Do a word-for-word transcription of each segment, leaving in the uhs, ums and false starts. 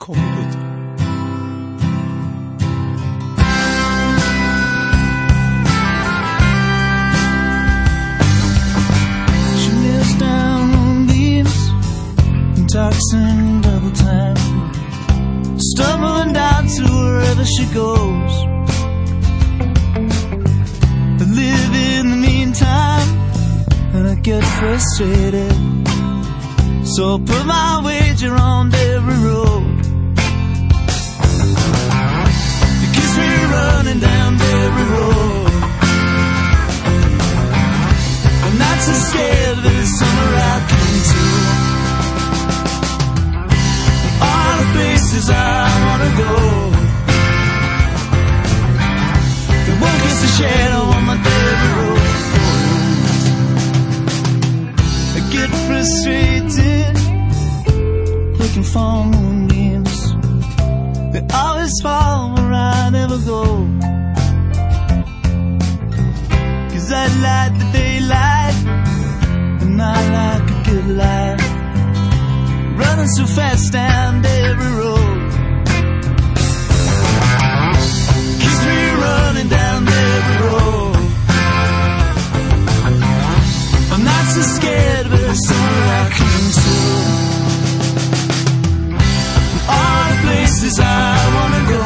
kommer ut. She lives down on leaves and talks in double time, stumbling down to wherever she goes. I live in the meantime and I get frustrated, so I put my wager on every road. It keeps me running down every road. I'm not so scared of the summer I came to. All the places I wanna go, there won't kiss a shadow on my every road. I get frustrated looking for moonbeams. They always fall where I never go. Cause I like the daylight and I like a good life, running so fast down every road. Keeps me running down every road. I'm not so scared of the summer I came to. All the places I wanna go,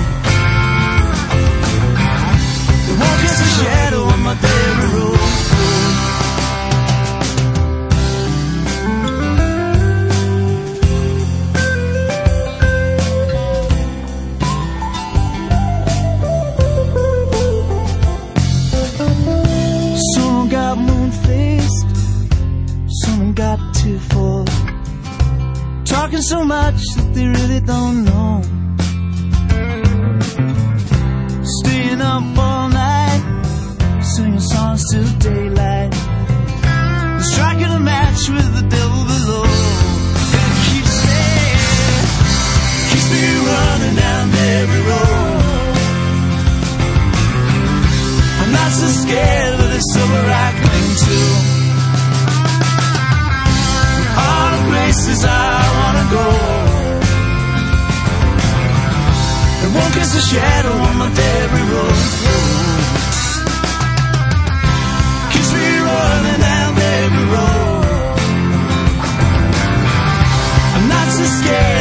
there won't kiss a shadow on my every road. Someone got moon-faced, someone got tearful, talking so much that they really don't know. Staying up all night, singing songs till daylight, striking a match with the devil below. And it keeps me, keeps me running down every road. I'm not so scared of the summer I cling to. All the places I wanna go, there won't kiss a shadow on my every road. Keeps me running down every road. I'm not so scared